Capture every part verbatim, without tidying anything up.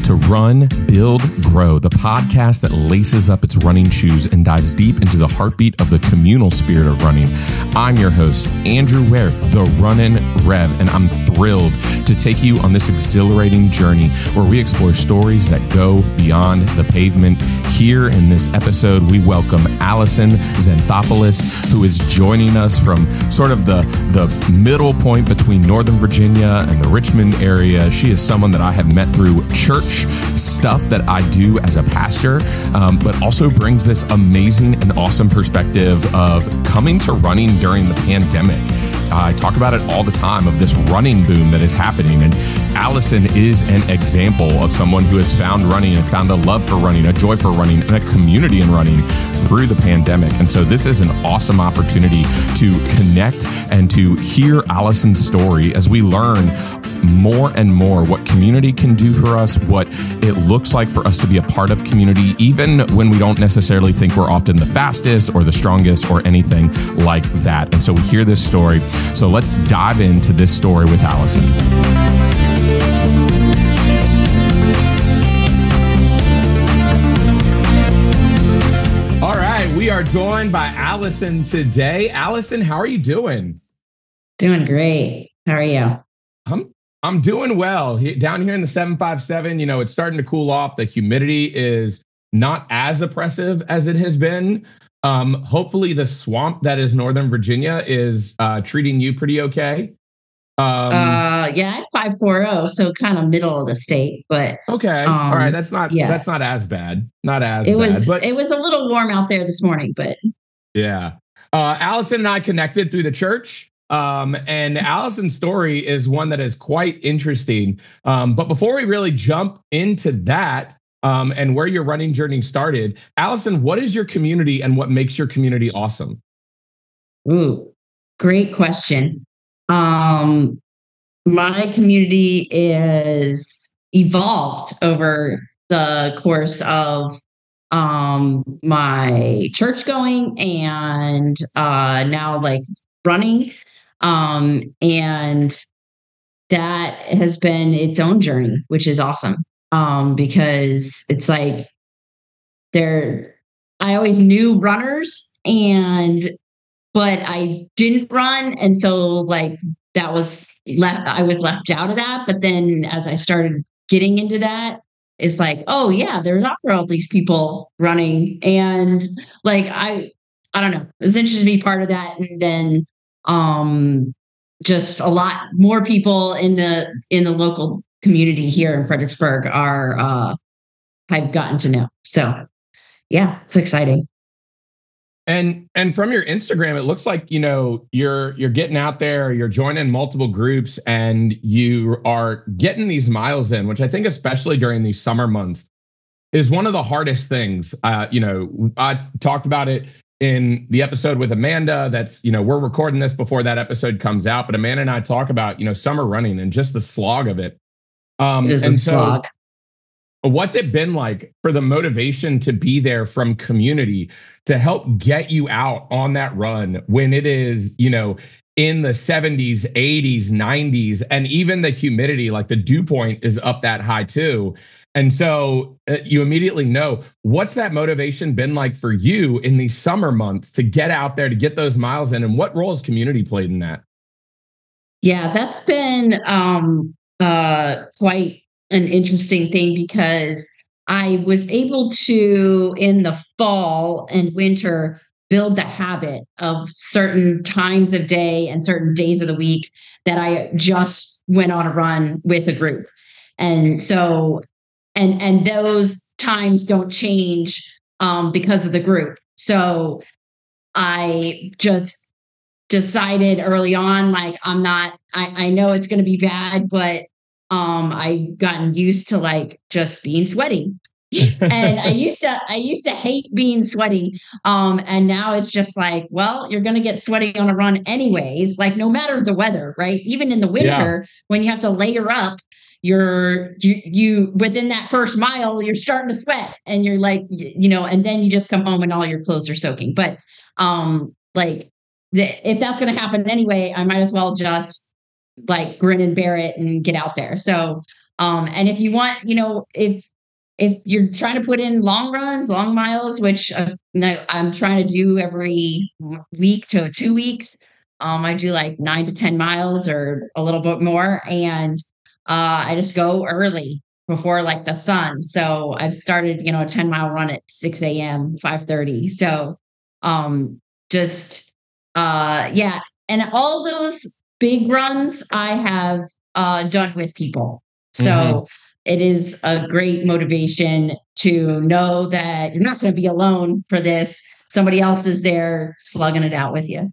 to Run, Build, Grow, the podcast that laces up its running shoes and dives deep into the heartbeat of the communal spirit of running. I'm your host, Andrew Ware, the Runnin' Rev, and I'm thrilled to take you on this exhilarating journey where we explore stories that go beyond the pavement. Here in this episode, we welcome Allison Xanthopoulos, who is joining us from sort of the, the middle point between Northern Virginia and the Richmond area. She is someone that I have met through church stuff that I do as a pastor, um, but also brings this amazing and awesome perspective of coming to running during the pandemic. I talk about it all the time of this running boom that is happening. And Allison is an example of someone who has found running and found a love for running, a joy for running, and a community in running through the pandemic. And so this is an awesome opportunity to connect and to hear Allison's story as we learn more and more what community can do for us, what it looks like for us to be a part of community, even when we don't necessarily think we're often the fastest or the strongest or anything like that. And so we hear this story. So let's dive into this story with Allison. All right, we are joined by Allison today. Allison, how are you doing? Doing great. How are you? I'm I'm doing well. He, down here in the seven five seven, you know, it's starting to cool off. The humidity is not as oppressive as it has been. Um, hopefully the swamp that is Northern Virginia is uh, treating you pretty okay. Um, uh, yeah, I'm five forty, so kind of middle of the state, but okay. Um, All right. That's not, yeah. that's not as bad. Not as it bad, was, but it was a little warm out there this morning, but yeah. Uh, Allison and I connected through the church. Um, and Allison's story is one that is quite interesting. Um, but before we really jump into that, um, and where your running journey started, Allison, what is your community and what makes your community awesome? Ooh, great question. Um, my community is evolved over the course of um, my church going and uh, now like running. Um, and that has been its own journey, which is awesome. Um, because it's like there, I always knew runners and, but I didn't run. And so like that was left, I was left out of that. But then as I started getting into that, it's like, oh yeah, there's all these people running. And like, I, I don't know, it was interesting to be part of that. And then, um, just a lot more people in the, in the local community here in Fredericksburg are, uh, I've gotten to know. So yeah, it's exciting. And, and from your Instagram, it looks like, you know, you're, you're getting out there, you're joining multiple groups and you are getting these miles in, which I think, especially during these summer months, is one of the hardest things. Uh, you know, I talked about it in the episode with Amanda. That's, you know, we're recording this before that episode comes out, but Amanda and I talk about, you know, summer running and just the slog of it. Um, it is and a so slog. What's it been like for the motivation to be there from community to help get you out on that run when it is, you know, in the seventies, eighties, nineties, and even the humidity, like the dew point is up that high too. And so uh, you immediately know, what's that motivation been like for you in these summer months to get out there, to get those miles in, and what role has community played in that? Yeah, that's been um, uh, quite an interesting thing because I was able to, in the fall and winter, build the habit of certain times of day and certain days of the week that I just went on a run with a group. And so And and those times don't change um, because of the group. So I just decided early on, like, I'm not, I, I know it's going to be bad, but um, I've gotten used to like just being sweaty. And I used to, I used to hate being sweaty. Um, and now it's just like, well, you're going to get sweaty on a run anyways, like no matter the weather, right? Even in the winter, yeah. when you have to layer up, you're, you, you, within that first mile, you're starting to sweat and you're like, you know, and then you just come home and all your clothes are soaking. But um, like the, if that's going to happen anyway, I might as well just like grin and bear it and get out there. So Um, and if you want, you know, if if you're trying to put in long runs, long miles, which uh, no, I'm trying to do every week to two weeks, um, I do like nine to ten miles or a little bit more, and uh, I just go early before like the sun. So I've started, you know, a ten mile run at six a m, five thirty. So um, just uh, yeah, and all those big runs I have uh, done with people. So Mhm. it is a great motivation to know that you're not going to be alone for this. Somebody else is there slugging it out with you.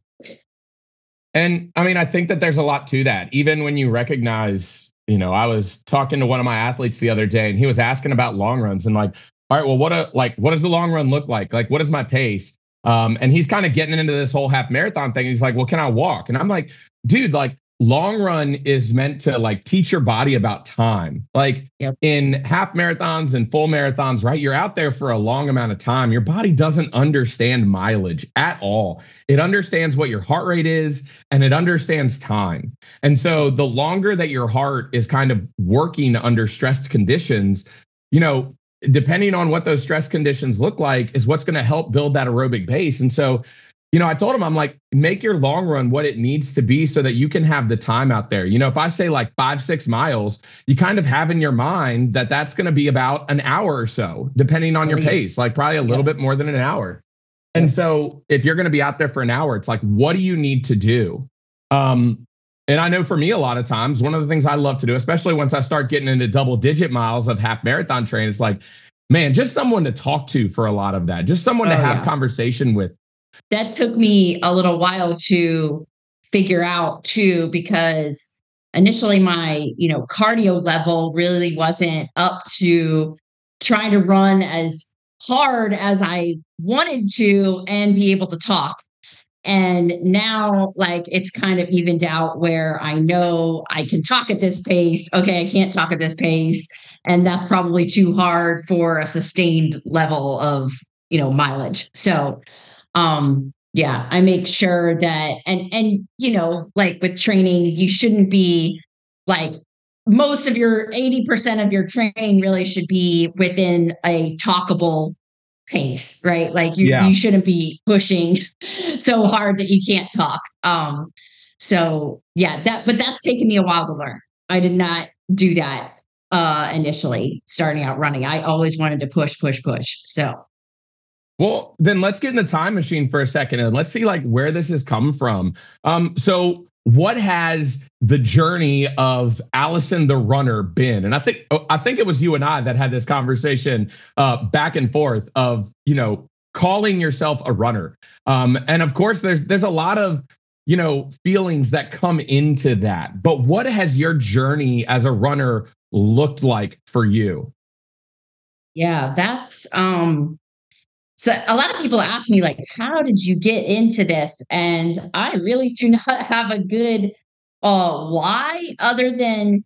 And I mean, I think that there's a lot to that. Even when you recognize, you know, I was talking to one of my athletes the other day and he was asking about long runs and like, all right, well, what a like what does the long run look like? Like, what is my pace? Um, and he's kind of getting into this whole half marathon thing. He's like, well, can I walk? And I'm like, dude, like long run is meant to like teach your body about time. Like Yep. in half marathons and full marathons, right? You're out there for a long amount of time. Your body doesn't understand mileage at all. It understands what your heart rate is and it understands time. And so the longer that your heart is kind of working under stressed conditions, you know, depending on what those stress conditions look like is what's going to help build that aerobic base. And so, you know, I told him, I'm like, make your long run what it needs to be so that you can have the time out there. You know, if I say like five, six miles, you kind of have in your mind that that's going to be about an hour or so, depending on At your least. pace, like probably a little Yep. bit more than an hour. And Yep. so if you're going to be out there for an hour, it's like, what do you need to do? Um, and I know for me, a lot of times, one of the things I love to do, especially once I start getting into double digit miles of half marathon training, it's like, man, just someone to talk to for a lot of that, just someone to Oh, have yeah. conversation with. That took me a little while to figure out too, because initially my, you know, cardio level really wasn't up to trying to run as hard as I wanted to and be able to talk. And now, like, it's kind of evened out where I know I can talk at this pace. Okay, I can't talk at this pace. And that's probably too hard for a sustained level of, you know, mileage. So, um, yeah, I make sure that, and, and, you know, like with training, you shouldn't be like, most of your eighty percent of your training really should be within a talkable pace, right? Like you Yeah. you shouldn't be pushing so hard that you can't talk. Um, so yeah, that but that's taken me a while to learn. I did not do that uh initially starting out running. I always wanted to push, push, push. So Well, then let's get in the time machine for a second and let's see like where this has come from. Um, so what has the journey of Allison the runner been? And I think I think it was you and I that had this conversation uh, back and forth of, you know, calling yourself a runner. Um, and of course, there's there's a lot of, you know, feelings that come into that. But what has your journey as a runner looked like for you? yeah, that's um so a lot of people ask me like, how did you get into this? And I really do not have a good uh why other than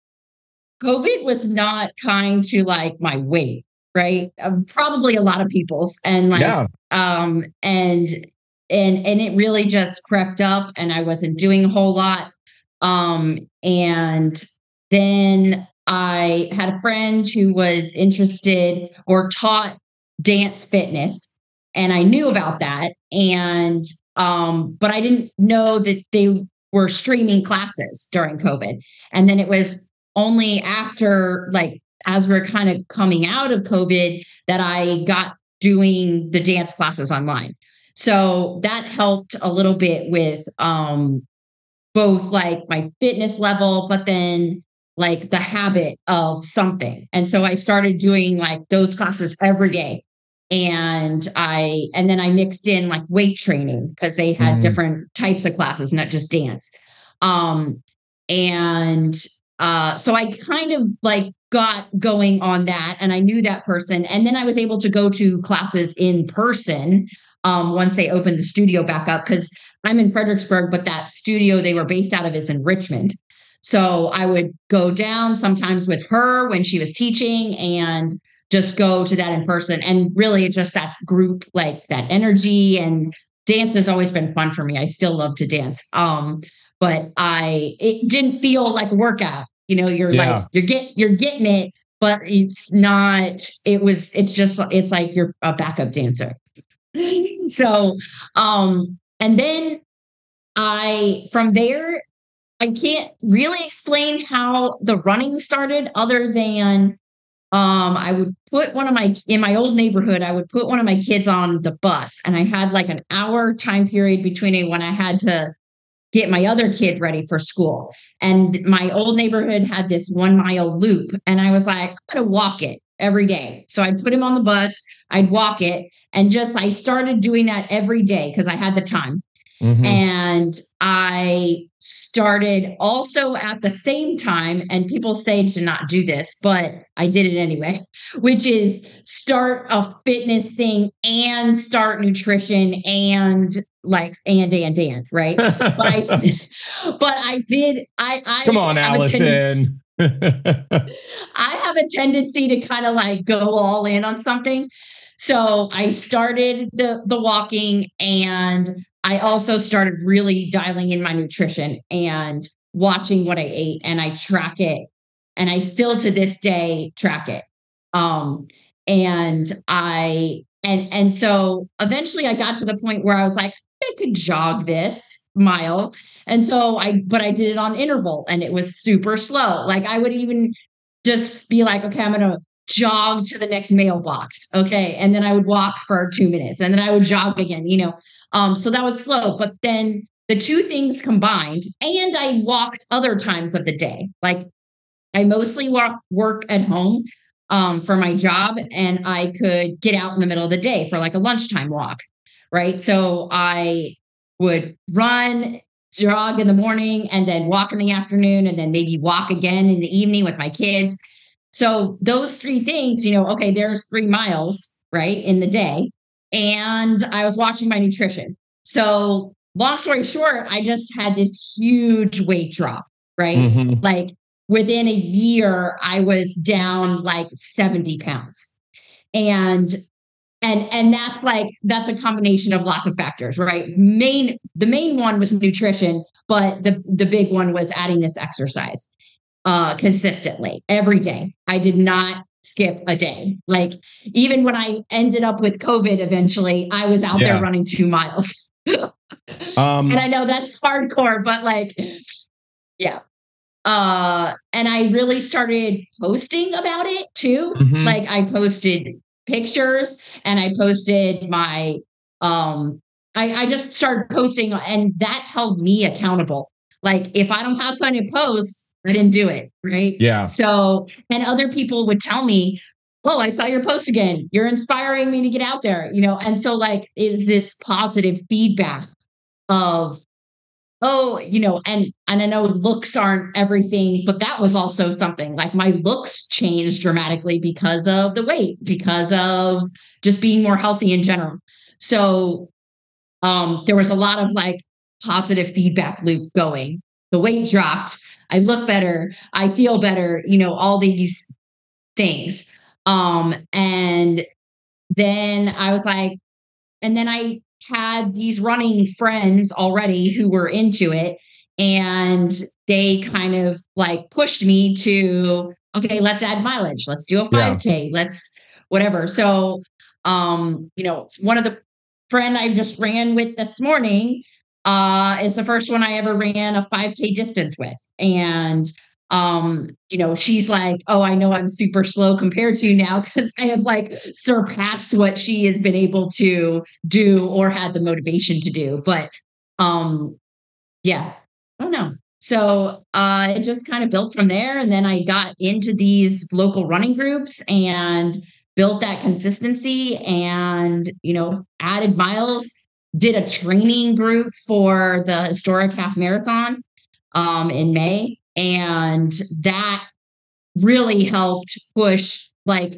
COVID was not kind to like my weight, right? Um, probably a lot of people's, and like, Yeah. um, and and and it really just crept up, and I wasn't doing a whole lot. Um, and then I had a friend who was interested or taught dance fitness, and I knew about that, and um, but I didn't know that they were streaming classes during COVID, and then it was only after like as we're kind of coming out of COVID that I got doing the dance classes online. So that helped a little bit with um both like my fitness level, but then like the habit of something. And so I started doing like those classes every day. And I and then I mixed in like weight training because they had Mhm. different types of classes, not just dance. Um and uh so I kind of like got going on that and I knew that person. And then I was able to go to classes in person um once they opened the studio back up because I'm in Fredericksburg, but that studio they were based out of is in Richmond. So I would go down sometimes with her when she was teaching and just go to that in person. And really just that group, like that energy and dance has always been fun for me. I still love to dance. Um, but I it didn't feel like a workout. You know, you're Yeah. like, you're get, you're getting it, but it's not, it was, it's just, it's like you're a backup dancer. So, um, and then I, from there, I can't really explain how the running started other than um, I would put one of my, in my old neighborhood, I would put one of my kids on the bus, and I had like an hour time period between it when I had to get my other kid ready for school. And my old neighborhood had this one mile loop, and I was like, I'm going to walk it every day. So I'd put him on the bus, I'd walk it, and just, I started doing that every day because I had the time. Mm-hmm. And I started also at the same time, and people say to not do this, but I did it anyway, which is start a fitness thing and start nutrition and like, and, and, and, right. But I, but I did, I, I come on, Allison. I have a tendency to kind of like go all in on something. So I started the, the walking, and I also started really dialing in my nutrition and watching what I ate, and I track it. And I still to this day track it. Um, and I, and, and so eventually I got to the point where I was like, I could jog this mile. And so I, but I did it on interval, and it was super slow. Like I would even just be like, okay, I'm going to jog to the next mailbox. Okay. And then I would walk for two minutes and then I would jog again, you know? Um, so that was slow, but then the two things combined, and I walked other times of the day. Like I mostly walk, work at home um, for my job, and I could get out in the middle of the day for like a lunchtime walk. Right. So I would run, jog in the morning, and then walk in the afternoon, and then maybe walk again in the evening with my kids. So those three things, you know, okay, there's three miles, right, in the day. And I was watching my nutrition. So long story short, I just had this huge weight drop, right? Mm-hmm. Like within a year, I was down like seventy pounds. And and and that's like, that's a combination of lots of factors, right? Main, the main one was nutrition, but the, the big one was adding this exercise. Uh, consistently every day. I did not skip a day. Like even when I ended up with COVID, eventually I was out yeah. there running two miles. um, and I know that's hardcore, but like, yeah. Uh, and I really started posting about it too. Mm-hmm. Like I posted pictures, and I posted my, um, I, I just started posting, and that held me accountable. Like if I don't have something to post, I didn't do it. Right. Yeah. So, and other people would tell me, oh, I saw your post again. You're inspiring me to get out there, you know? And so like, is this positive feedback of, oh, you know, and, and I know looks aren't everything, but that was also something. Like my looks changed dramatically because of the weight, because of just being more healthy in general. So, um, there was a lot of like positive feedback loop going. The weight dropped. I look better. I feel better, you know, all these things. Um, and then I was like, and then I had these running friends already who were into it, and they kind of like pushed me to, okay, let's add mileage. Let's do a five K. Yeah. Let's whatever. So, um, you know, one of the friend I just ran with this morning, Uh, is the first one I ever ran a five K distance with. And, um, you know, she's like, oh, I know I'm super slow compared to you now because I have like surpassed what she has been able to do or had the motivation to do. But, um, yeah, I don't know. So uh, it just kind of built from there. And then I got into these local running groups and built that consistency and, you know, added miles. Did a training group for the historic half marathon um, in May. And that really helped push like,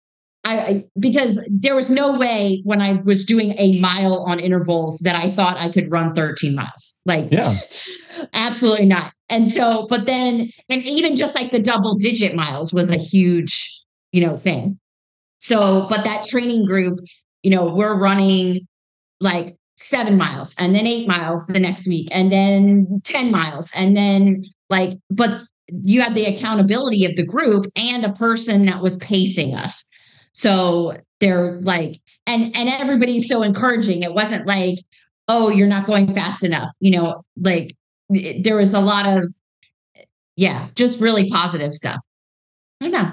I, I, because there was no way when I was doing a mile on intervals that I thought I could run thirteen miles. Like, yeah, absolutely not. And so, but then, and even just like the double digit miles was a huge, you know, thing. So, but that training group, you know, we're running like seven miles and then eight miles the next week and then ten miles. And then like, but you had the accountability of the group and a person that was pacing us. So they're like, and and everybody's so encouraging. It wasn't like, oh, you're not going fast enough. You know, like it, there was a lot of, yeah, just really positive stuff. I don't know.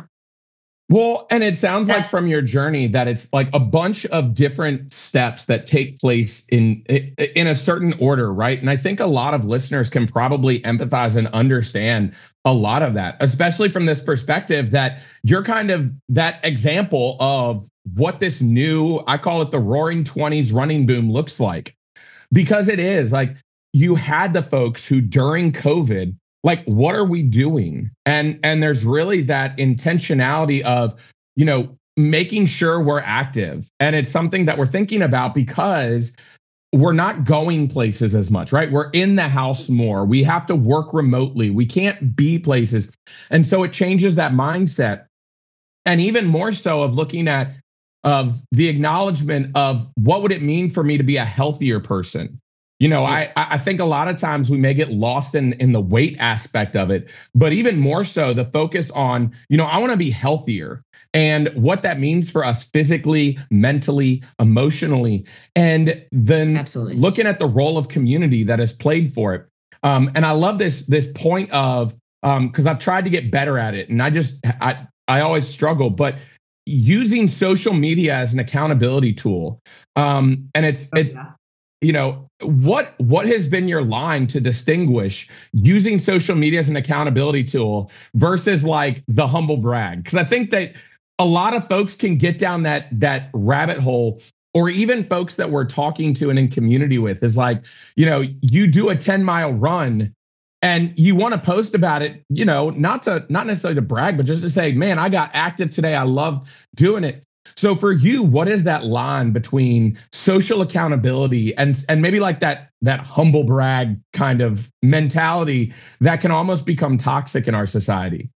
Well, and it sounds like That's from your journey that it's like a bunch of different steps that take place in in a certain order, right? And I think a lot of listeners can probably empathize and understand a lot of that, especially from this perspective that you're kind of that example of what this new, I call it the roaring twenties running boom looks like. Because it is like you had the folks who during COVID, like, what are we doing? And and there's really that intentionality of, you know, making sure we're active. And it's something that we're thinking about because we're not going places as much, right? We're in the house more. We have to work remotely. We can't be places. And so it changes that mindset. And even more so of looking at of the acknowledgement of what would it mean for me to be a healthier person? You know, I I think a lot of times we may get lost in in the weight aspect of it, but even more so the focus on, you know, I want to be healthier and what that means for us physically, mentally, emotionally, and then absolutely looking at the role of community that is played for it. Um, and I love this this point of um, because I've tried to get better at it, and I just I I always struggle, but using social media as an accountability tool, um, and it's oh, it. yeah. You know, what what has been your line to distinguish using social media as an accountability tool versus like the humble brag? Because I think that a lot of folks can get down that that rabbit hole, or even folks that we're talking to and in community with is like, you know, you do a ten mile run and you want to post about it, you know, not to not necessarily to brag, but just to say, man, I got active today. I love doing it. So for you, what is that line between social accountability and and maybe like that that humble brag kind of mentality that can almost become toxic in our society?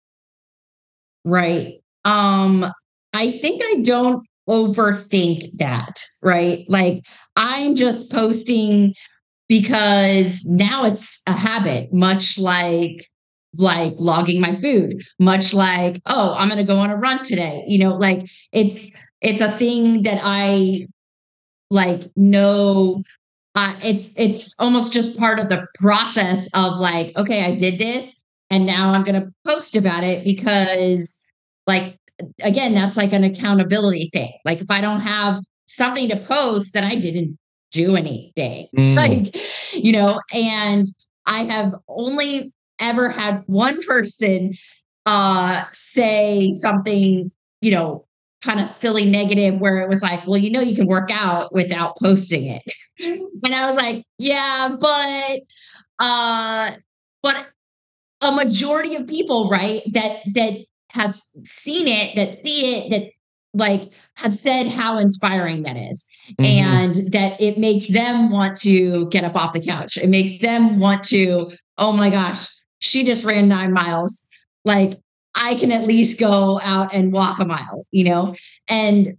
Right. Um, I think I don't overthink that, right? Like I'm just posting because now it's a habit, much like like logging my food, much like, oh, I'm going to go on a run today. You know, like it's it's a thing that I like know uh, it's it's almost just part of the process of like, okay, I did this and now I'm going to post about it because like again, that's like an accountability thing. Like if I don't have something to post, then I didn't do anything. Mm. Like, you know, and I have only ever had one person uh say something, you know, kind of silly negative where it was like, well, you know, you can work out without posting it. And I was like, yeah, but uh but a majority of people, right, that that have seen it, that see it, that like have said how inspiring that is. Mm-hmm. And that it makes them want to get up off the couch. It makes them want to, oh my gosh, she just ran nine miles. Like I can at least go out and walk a mile, you know? And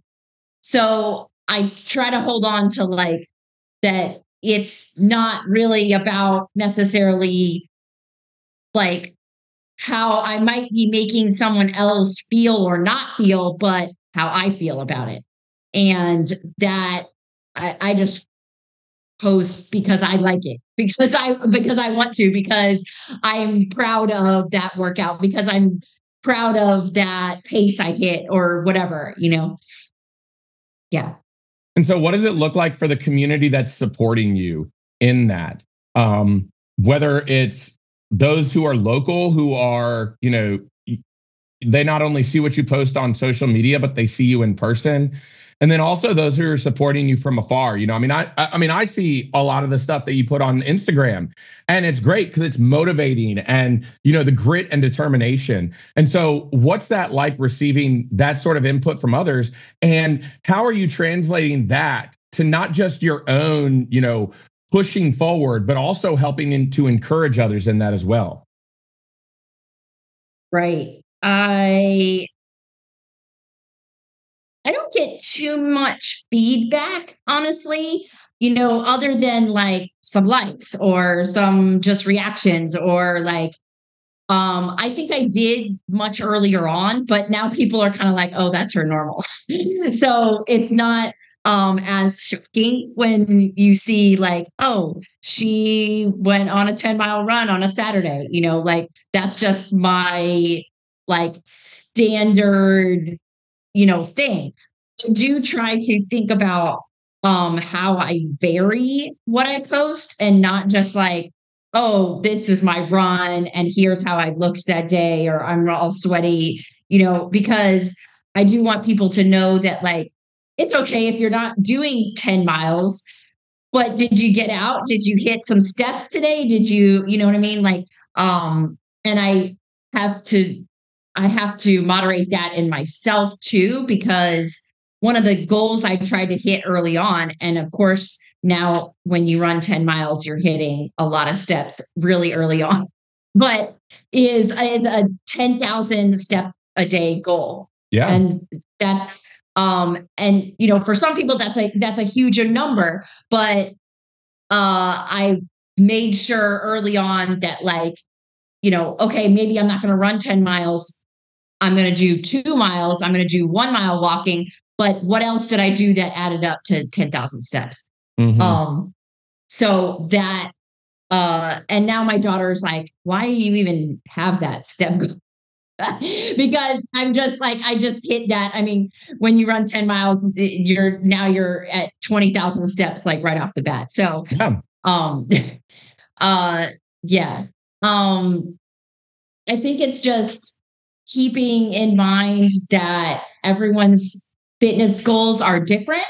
so I try to hold on to like that it's not really about necessarily like how I might be making someone else feel or not feel, but how I feel about it. And that I, I just post because I like it, because I because I want to, because I'm proud of that workout, because I'm proud of that pace I hit or whatever, you know. Yeah. And so what does it look like for the community that's supporting you in that? Um, whether it's those who are local, who are, you know, they not only see what you post on social media, but they see you in person. And then also those who are supporting you from afar. You know, I mean, I I mean, I see a lot of the stuff that you put on Instagram, and it's great because it's motivating and, you know, the grit and determination. And so what's that like receiving that sort of input from others? And how are you translating that to not just your own, you know, pushing forward, but also helping in, to encourage others in that as well? Right. I I don't get too much feedback, honestly, you know, other than like some likes or some just reactions or like Um, I think I did much earlier on, but now people are kind of like, oh, that's her normal. So it's not um as shocking when you see like, oh, she went on a ten mile run on a Saturday, you know, like that's just my like standard, you know, thing. I do try to think about um how I vary what I post and not just like, oh, this is my run and here's how I looked that day or I'm all sweaty, you know, because I do want people to know that like it's okay if you're not doing ten miles, but did you get out? Did you hit some steps today? Did you, you know what I mean? Like, um, and I have to, I have to moderate that in myself too, because one of the goals I tried to hit early on, and of course, now when you run ten miles, you're hitting a lot of steps really early on, but is, is a ten thousand step a day goal. Yeah. And that's, um, and you know, for some people that's a, that's a huge number, but uh, I made sure early on that like, you know, okay, maybe I'm not going to run ten miles. I'm going to do two miles. I'm going to do one mile walking. But what else did I do that added up to ten thousand steps? Mhm. Um, so that, uh, and now my daughter's like, why do you even have that step goal? Because I'm just like, I just hit that. I mean, when you run ten miles, you're now you're at twenty thousand steps, like right off the bat. So, Yeah. um, uh, yeah. Um, I think it's just keeping in mind that everyone's fitness goals are different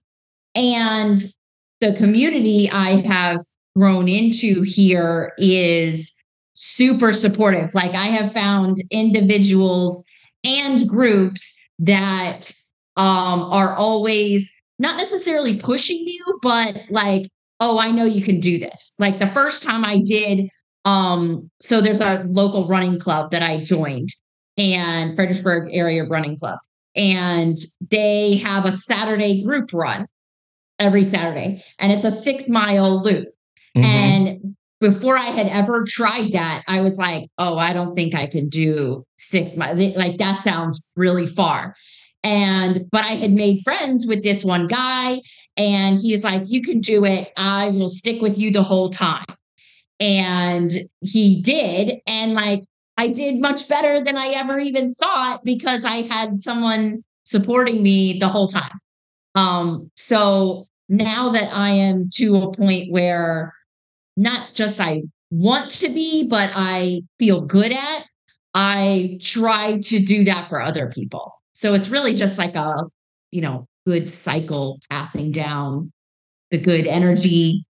and the community I have grown into here is super supportive. Like I have found individuals and groups that um, are always not necessarily pushing you, but like, oh, I know you can do this. Like the first time I did, um, so there's a local running club that I joined and Fredericksburg Area Running Club. And they have a Saturday group run every Saturday, and it's a six mile loop. Mm-hmm. And before I had ever tried that, I was like, oh, I don't think I could do six miles. Like that sounds really far. And, but I had made friends with this one guy, and he's like, you can do it. I will stick with you the whole time. And he did. And like, I did much better than I ever even thought because I had someone supporting me the whole time. Um, so now that I am to a point where not just I want to be, but I feel good at, I try to do that for other people. So it's really just like a, you know, good cycle passing down the good energy.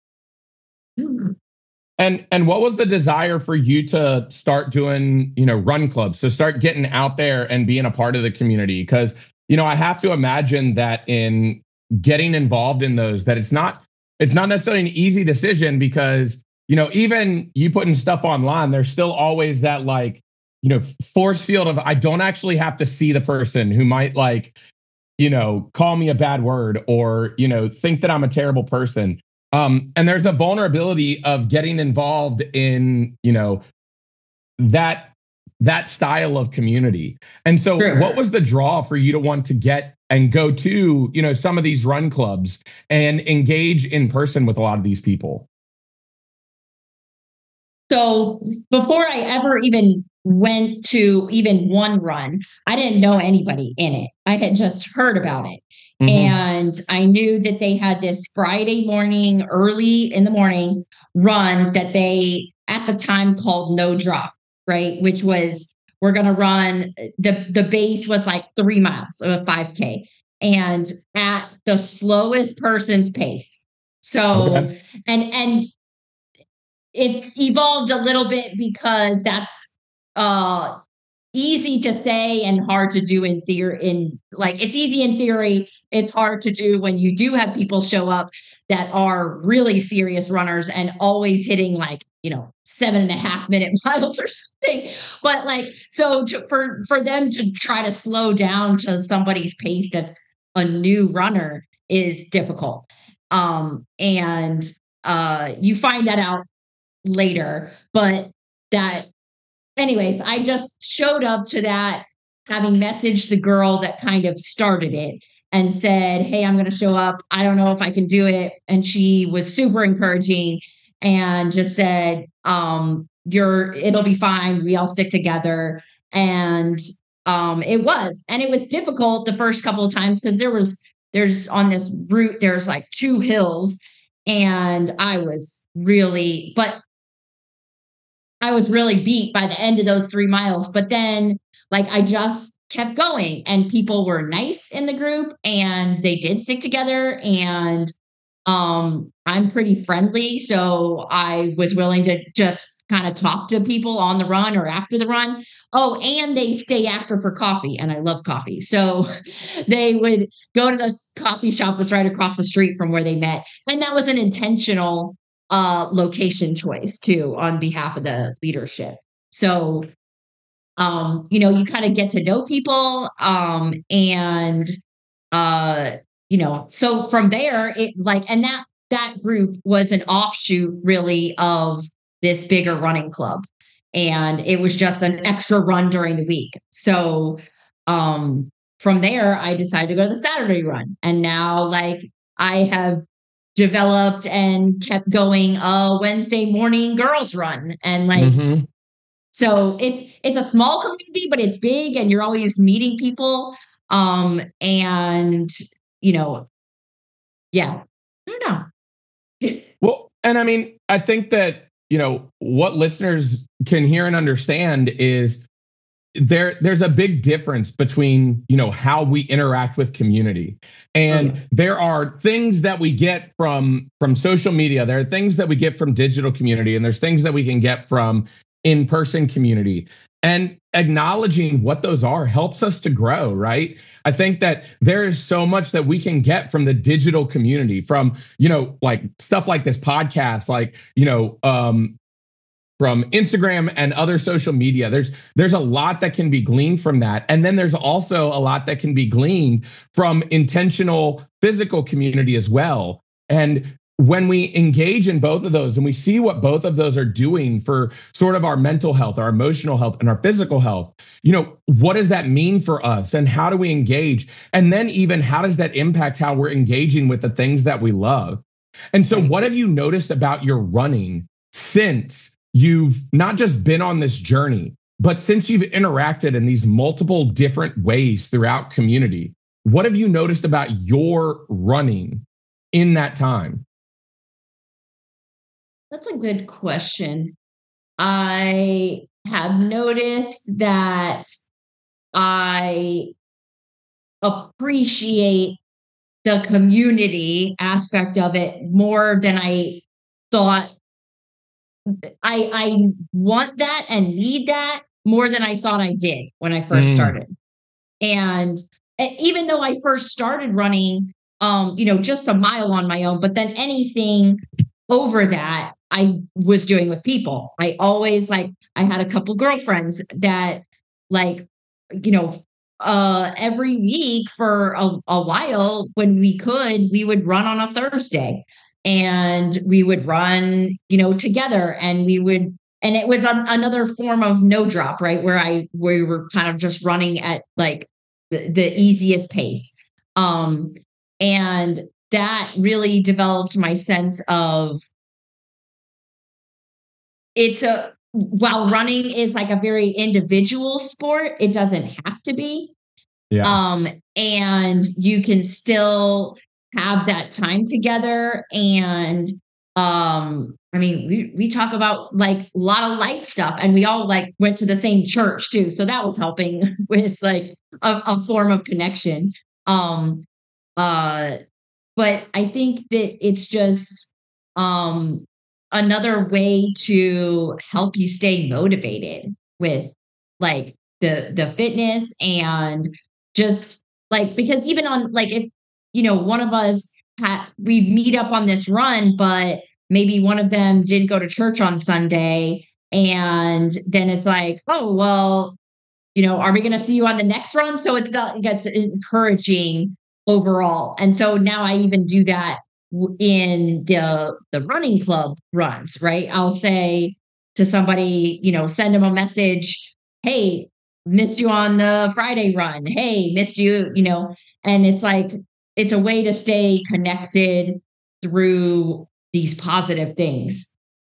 And and what was the desire for you to start doing, you know, run clubs, to start getting out there and being a part of the community? Because, you know, I have to imagine that in getting involved in those, that it's not it's not necessarily an easy decision because, you know, even you putting stuff online, there's still always that like, you know, force field of I don't actually have to see the person who might like, you know, call me a bad word or, you know, think that I'm a terrible person. Um, and there's a vulnerability of getting involved in, you know, that that style of community. And so sure. What was the draw for you to want to get and go to, you know, some of these run clubs and engage in person with a lot of these people? So before I ever even went to even one run, I didn't know anybody in it. I had just heard about it. Mm-hmm. And I knew that they had this Friday morning, early in the morning run that they at the time called No Drop, right? Which was, we're going to run, the, the base was like three miles of a five K and at the slowest person's pace. So, okay. and, and it's evolved a little bit because that's, uh, easy to say and hard to do in theory. In like, it's easy in theory. It's hard to do when you do have people show up that are really serious runners and always hitting like, you know, seven and a half minute miles or something. But like, so to, for, for them to try to slow down to somebody's pace that's a new runner is difficult. Um, and uh, you find that out later, but that anyways, I just showed up to that, having messaged the girl that kind of started it and said, "Hey, I'm going to show up. I don't know if I can do it." And she was super encouraging and just said, um, "You're, it'll be fine. We all stick together." And um, it was, and it was difficult the first couple of times because there was, there's on this route, there's like two hills, and I was really, but I was really beat by the end of those three miles. But then, like, I just kept going, and people were nice in the group, and they did stick together. And um, I'm pretty friendly, so I was willing to just kind of talk to people on the run or after the run. Oh, and they stay after for coffee, and I love coffee, so they would go to this coffee shop that's right across the street from where they met, and that was an intentional uh, location choice too on behalf of the leadership. So, um, you know, you kind of get to know people, um, and uh, you know, so from there, it like, and that that group was an offshoot really of this bigger running club, and it was just an extra run during the week. So, um, from there, I decided to go to the Saturday run, and now like I have developed and kept going a Wednesday morning girls run. And like, Mm-hmm. so it's it's a small community, but it's big, and you're always meeting people. Um, and you know, yeah, I don't know. Well, and I mean, I think that, you know, what listeners can hear and understand is there there's a big difference between, you know, how we interact with community. And Oh, yeah. there are things that we get from from social media, there are things that we get from digital community, and there's things that we can get from in-person community. And acknowledging what those are helps us to grow, right? I think that there is so much that we can get from the digital community, from, you know, like stuff like this podcast, like, you know, um, from Instagram and other social media. There's there's a lot that can be gleaned from that. And then there's also a lot that can be gleaned from intentional physical community as well. And when we engage in both of those and we see what both of those are doing for sort of our mental health, our emotional health, and our physical health, you know, what does that mean for us? And how do we engage? And then even how does that impact how we're engaging with the things that we love? And so, what have you noticed about your running since you've not just been on this journey, but since you've interacted in these multiple different ways throughout community? What have you noticed about your running in that time? That's a good question. I have noticed that I appreciate the community aspect of it more than I thought. I I want that and need that more than I thought I did when I first Mm, started. And e- even though I first started running, um, you know, just a mile on my own, but then anything over that I was doing with people. I always like I had a couple girlfriends that like, you know, uh every week for a, a while when we could, we would run on a Thursday, and we would run, you know, together, and we would, and it was an, another form of no drop, right? Where I where we were kind of just running at like the, the easiest pace. Um and that really developed my sense of, it's a, while running is like a very individual sport, it doesn't have to be. yeah. Um, and you can still have that time together. And um, I mean, we we talk about like a lot of life stuff, and we all like went to the same church too, so that was helping with like a, a form of connection. Um, uh, but I think that it's just um another way to help you stay motivated with like the the fitness, and just like, because even on like, if you know, one of us had, we meet up on this run, but maybe one of them did go to church on Sunday, and then it's like, oh well, you know, are we going to see you on the next run? So it's not, it gets encouraging overall. And so now I even do that w- in the the running club runs, right? I'll say, to somebody, you know, send them a message. Hey, missed you on the Friday run. Hey, missed you, you know, and it's like, it's a way to stay connected through these positive things.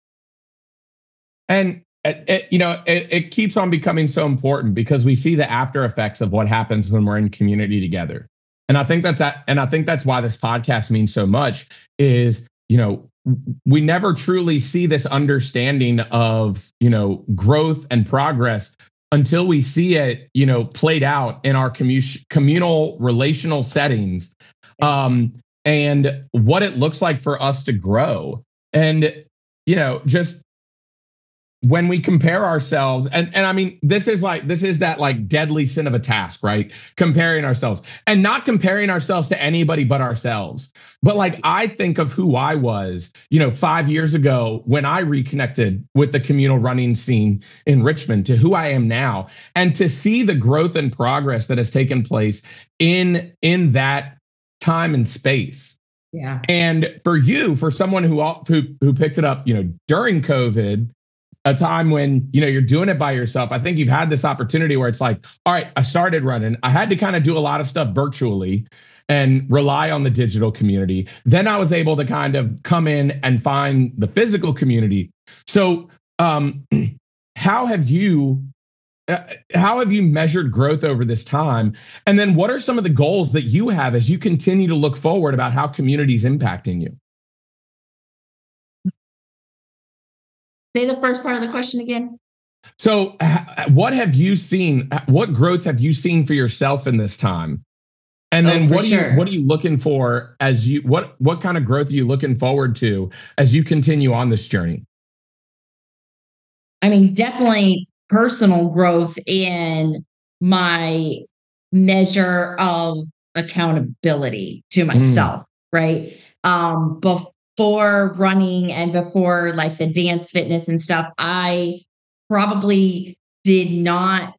And it, it, you know, it, it keeps on becoming so important because we see the after effects of what happens when we're in community together. And I think that's that, and I think that's why this podcast means so much is, you know, we never truly see this understanding of, you know, growth and progress until we see it, you know, played out in our commu- communal relational settings, um, and what it looks like for us to grow. And, you know, just when we compare ourselves, and, and I mean, this is like, this is that like deadly sin of a task, right? Comparing ourselves and not comparing ourselves to anybody but ourselves. But like, I think of who I was, you know, five years ago when I reconnected with the communal running scene in Richmond to who I am now, and to see the growth and progress that has taken place in, in that time and space. Yeah. And for you, for someone who, who, who picked it up, you know, during COVID, a time when, you know, you're doing it by yourself. I think you've had this opportunity where it's like, all right, I started running. I had to kind of do a lot of stuff virtually and rely on the digital community. Then I was able to kind of come in and find the physical community. So um, how have you, uh, how have you measured growth over this time? And then what are some of the goals that you have as you continue to look forward about how community is impacting you? Say the first part of the question again. So what have you seen? What growth have you seen for yourself in this time? And then oh, what are sure. you what are you looking for as you what what kind of growth are you looking forward to as you continue on this journey? I mean, definitely personal growth in my measure of accountability to myself, mm. right? Um, before Before running and before like the dance fitness and stuff, I probably did not,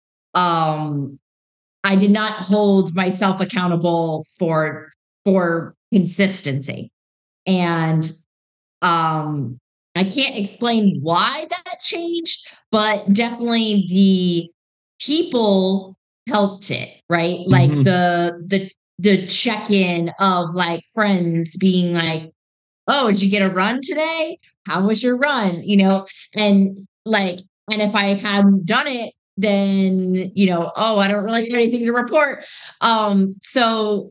um, I did not hold myself accountable for, for consistency. And, um, I can't explain why that changed, but definitely the people helped it, right? Mm-hmm. Like the, the, the check-in of like friends being like, oh, did you get a run today? How was your run? You know, and like, and if I hadn't done it, then, you know, oh, I don't really have anything to report. Um, so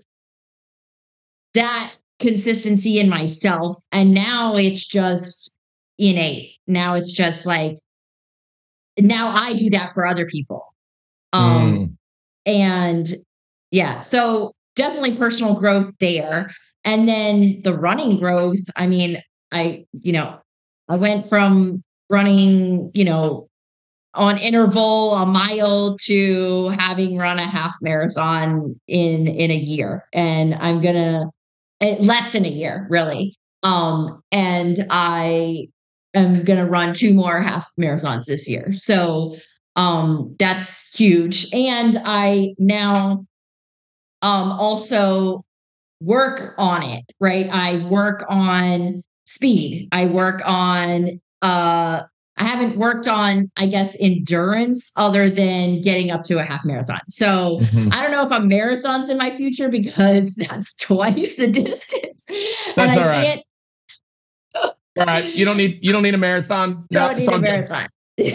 that consistency in myself. And now it's just innate. Now it's just like, now I do that for other people. Um, mm. And yeah, so definitely personal growth there. And then the running growth, I mean, I, you know, I went from running, you know, on interval a mile to having run a half marathon in, in a year. And I'm going to, less than a year, really. Um, and I am going to run two more half marathons this year. So um, that's huge. And I now um, also work on it, right? I work on speed. I work on, uh, I haven't worked on, I guess, endurance other than getting up to a half marathon. So mm-hmm. I don't know if a marathon's in my future because that's twice the distance. That's and I all right. can't. All right. You don't need, you don't need a marathon. Don't no, need a marathon.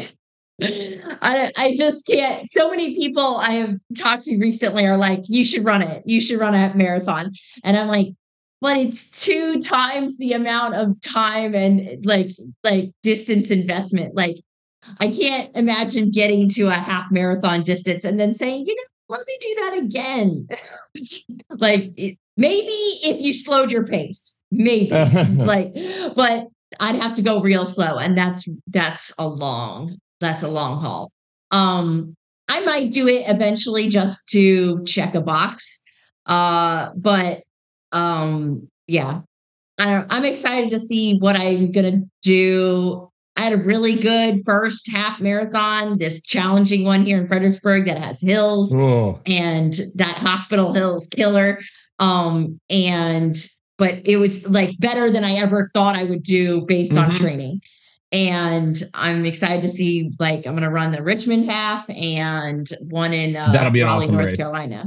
I, I just can't. So many people I have talked to recently are like, you should run it. You should run a marathon. And I'm like, but it's two times the amount of time and like, like distance investment. Like I can't imagine getting to a half marathon distance and then saying, you know, let me do that again. Like maybe if you slowed your pace, maybe like, but I'd have to go real slow. And that's, that's a long That's a long haul. Um, I might do it eventually just to check a box. Uh, but um, yeah, I don't, I'm excited to see what I'm going to do. I had a really good first half marathon, this challenging one here in Fredericksburg that has hills. Whoa. And that Hospital Hills killer. Um, and, but it was like better than I ever thought I would do based mm-hmm. on training. And I'm excited to see, like, I'm going to run the Richmond half and one in uh, That'll be an Raleigh, awesome North race. Carolina.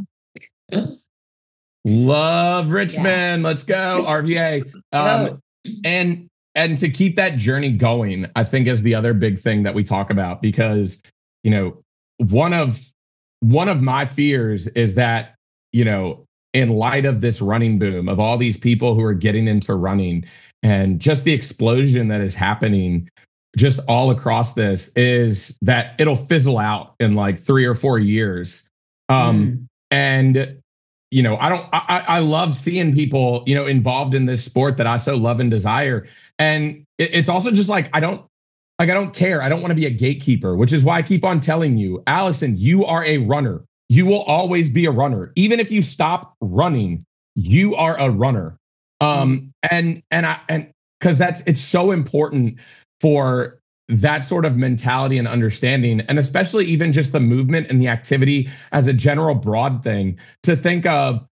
Love Richmond. Yeah. Let's go, R V A. Um, and and to keep that journey going, I think is the other big thing that we talk about, because, you know, one of one of my fears is that, you know, in light of this running boom, of all these people who are getting into running and just the explosion that is happening just all across this, is that it'll fizzle out in like three or four years. Um, mm. And you know, I don't, I, I love seeing people, you know, involved in this sport that I so love and desire. And it, it's also just like, I don't, like, I don't care. I don't want to be a gatekeeper, which is why I keep on telling you, Allison, you are a runner. You will always be a runner. Even if you stop running, you are a runner. Um, and, and I, and cause that's, it's so important for that sort of mentality and understanding, and especially even just the movement and the activity as a general broad thing, to think of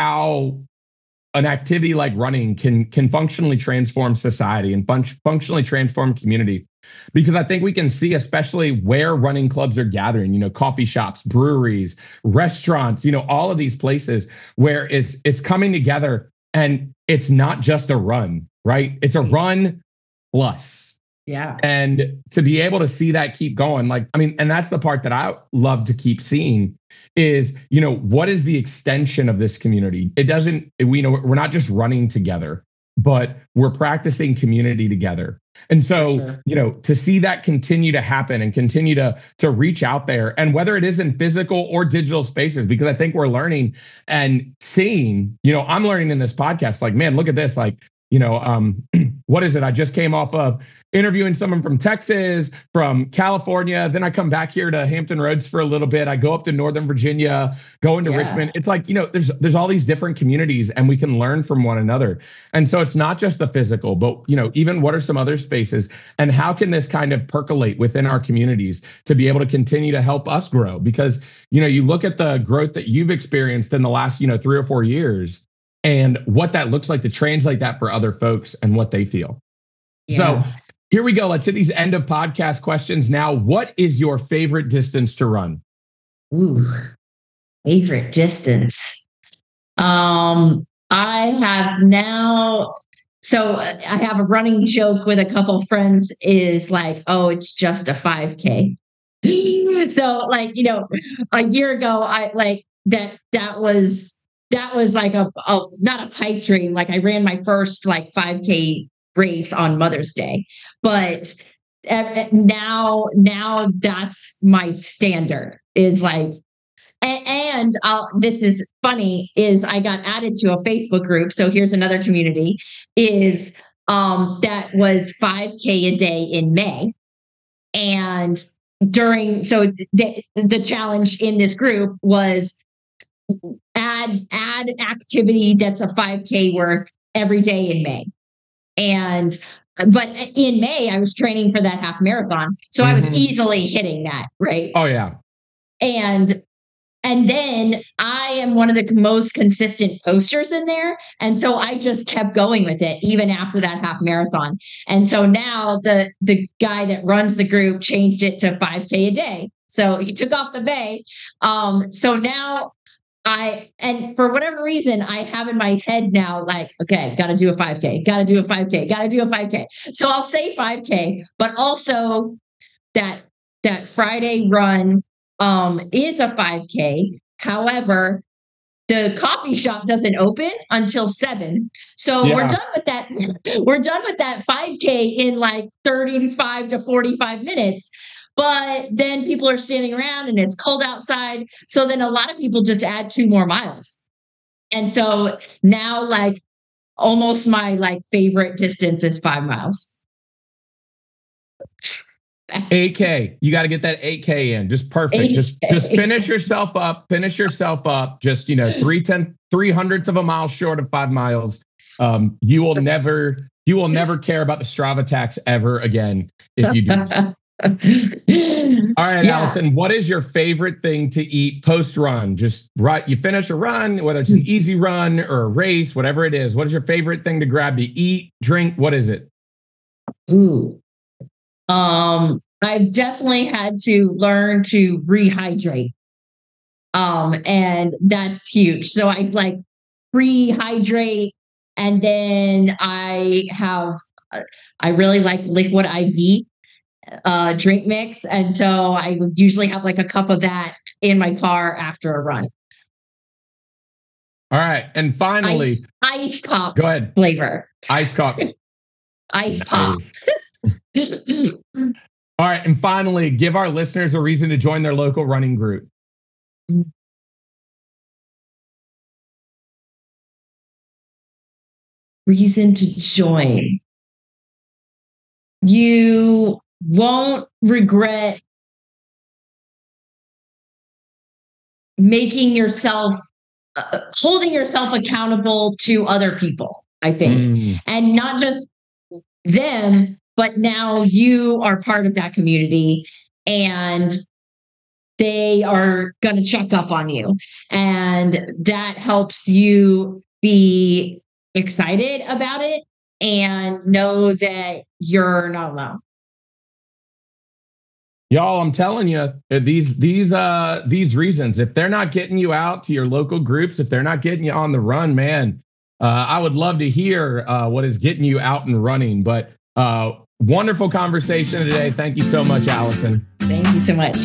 how an activity like running can can functionally transform society and fun- functionally transform community. Because I think we can see, especially where running clubs are gathering, you know, coffee shops, breweries, restaurants, you know, all of these places where it's it's coming together, and it's not just a run, right? It's a run plus. Yeah. And to be able to see that keep going, like, I mean, and that's the part that I love to keep seeing is, you know, what is the extension of this community? It doesn't, we know we're not just running together, but we're practicing community together. And so, sure. you know, to see that continue to happen and continue to, to reach out there, and whether it is in physical or digital spaces, because I think we're learning and seeing, you know, I'm learning in this podcast, like, man, look at this, like, you know, um, what is it? I just came off of interviewing someone from Texas, from California. Then I come back here to Hampton Roads for a little bit. I go up to Northern Virginia, go into yeah. Richmond. It's like, you know, there's there's all these different communities, and we can learn from one another. And so it's not just the physical, but, you know, even what are some other spaces, and how can this kind of percolate within our communities to be able to continue to help us grow? Because, you know, you look at the growth that you've experienced in the last, you know, three or four years, and what that looks like to translate that for other folks and what they feel. Yeah. So here we go. Let's hit these end of podcast questions now. What is your favorite distance to run? Ooh, favorite distance. Um, I have now, so I have a running joke with a couple of friends, is like, oh, it's just a five K. So, like, you know, a year ago, I like that, that was, that was like a, a, not a pipe dream. Like, I ran my first like five K race on Mother's Day, but uh, now, now that's my standard, is like, and, and I'll, this is funny, is I got added to a Facebook group. So here's another community, is um, that was five K a day in May. And during, so the, the challenge in this group was add, add an activity that's a five K worth every day in May. And, but in May, I was training for that half marathon. So mm-hmm. I was easily hitting that. Right. Oh yeah. And, and then I am one of the most consistent posters in there. And so I just kept going with it, even after that half marathon. And so now the, the guy that runs the group changed it to five K a day. So he took off the May. Um, so now I, and for whatever reason, I have in my head now, like, okay, got to do a five K, got to do a five K, got to do a five K. So I'll say five K, but also that, that Friday run um, is a five K. However, the coffee shop doesn't open until seven. So yeah. we're done with that. We're done with that five K in like thirty-five to forty-five minutes. But then people are standing around and it's cold outside. So then a lot of people just add two more miles. And so now, like, almost my like favorite distance is five miles. eight K. You got to get that eight K in. Just perfect. eight K. Just just finish yourself up. Finish yourself up. Just, you know, three ten, three hundredths of a mile short of five miles. Um, you will never, you will never care about the Strava tax ever again if you do. All right, yeah. Allison, what is your favorite thing to eat post run? Just right, you finish a run, whether it's an easy run or a race, whatever it is. What is your favorite thing to grab to eat, drink? What is it? Ooh, Um, I've definitely had to learn to rehydrate. Um, and that's huge. So I like pre-hydrate, and then I have, uh, I really like liquid I V uh, drink mix. And so I would usually have like a cup of that in my car after a run. All right. And finally, I, ice pop go ahead. Flavor. Ice pop. Ice pop. All right. And finally, give our listeners a reason to join their local running group. Reason to join. You won't regret making yourself, uh, holding yourself accountable to other people, I think. Mm. And not just them, but now you are part of that community and they are going to check up on you. And that helps you be excited about it and know that you're not alone. Y'all, I'm telling you, these these uh these reasons, if they're not getting you out to your local groups, if they're not getting you on the run, man, uh, I would love to hear uh, what is getting you out and running. But uh, wonderful conversation today. Thank you so much, Allison. Thank you so much.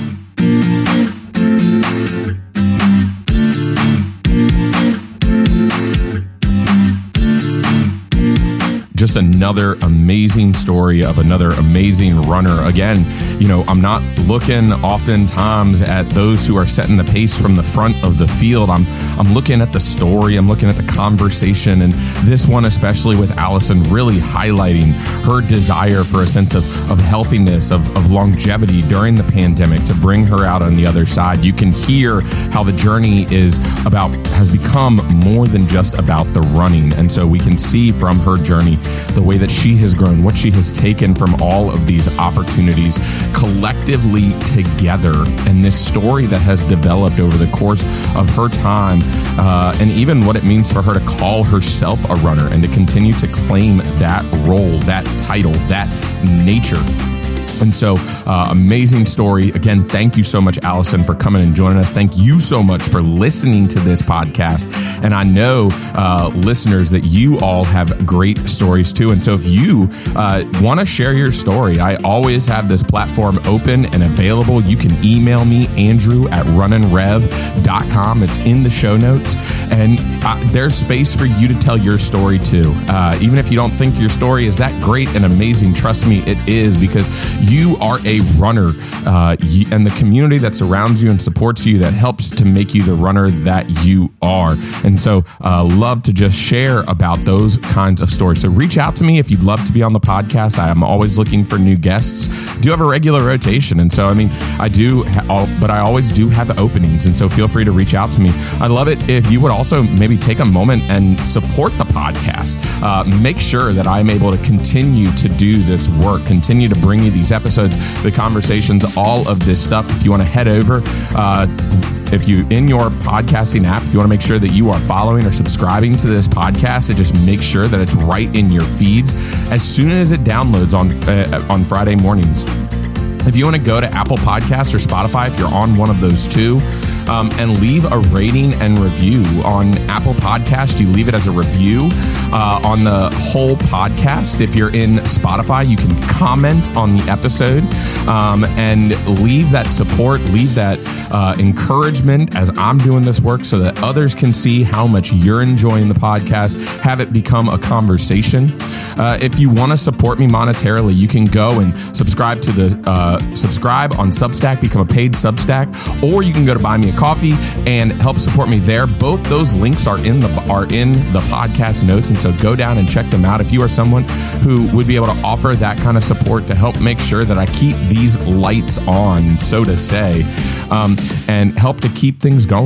Just another amazing story of another amazing runner. Again, you know, I'm not looking oftentimes at those who are setting the pace from the front of the field. I'm I'm looking at the story. I'm looking at the conversation. And this one, especially with Allison, really highlighting her desire for a sense of, of healthiness, of, of longevity during the pandemic to bring her out on the other side. You can hear how the journey is about, has become more than just about the running. And so we can see from her journey the way that she has grown, what she has taken from all of these opportunities collectively together, and this story that has developed over the course of her time, uh, and even what it means for her to call herself a runner and to continue to claim that role, that title, that nature. And so, uh, amazing story. Again, thank you so much, Allison, for coming and joining us. Thank you so much for listening to this podcast. And I know, uh, listeners, that you all have great stories too. And so if you uh, want to share your story, I always have this platform open and available. You can email me, Andrew at runnin rev dot com. It's in the show notes. And uh, there's space for you to tell your story too. Uh, even if you don't think your story is that great and amazing, trust me, it is, because you are a runner, uh, and the community that surrounds you and supports you, that helps to make you the runner that you are. And so uh, love to just share about those kinds of stories. So reach out to me if you'd love to be on the podcast. I am always looking for new guests. I do have a regular rotation. And so, I mean, I do, ha- but I always do have openings. And so feel free to reach out to me. I'd love it if you would also maybe take a moment and support the podcast. Uh, make sure that I'm able to continue to do this work, continue to bring you these episodes, the conversations, all of this stuff. If you want to head over, uh, if you in your podcasting app, if you want to make sure that you are following or subscribing to this podcast, and just make sure that it's right in your feeds as soon as it downloads on uh, on Friday mornings. If you want to go to Apple Podcasts or Spotify, if you're on one of those two, um, and leave a rating and review on Apple Podcast, you leave it as a review uh, on the whole podcast. If you're in Spotify, you can comment on the episode um, and leave that support, leave that uh, encouragement as I'm doing this work, so that others can see how much you're enjoying the podcast, have it become a conversation. Uh, if you want to support me monetarily, you can go and subscribe to the uh, subscribe on Substack, become a paid Substack, or you can go to Buy Me a Coffee and help support me there. Both those links are in the are in the podcast notes, and so go down and check them out if you are someone who would be able to offer that kind of support to help make sure that I keep these lights on, so to say, um, and help to keep things going.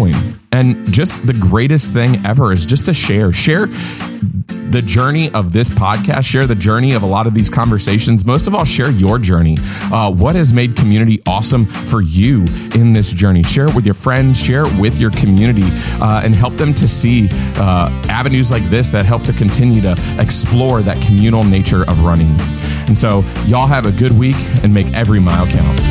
And just the greatest thing ever is just to share. Share the journey of this podcast, share the journey of a lot of these conversations. Most of all, share your journey. Uh, what has made community awesome for you in this journey? Share it with your friends, share it with your community, uh, and help them to see uh, avenues like this that help to continue to explore that communal nature of running. And so y'all have a good week and make every mile count.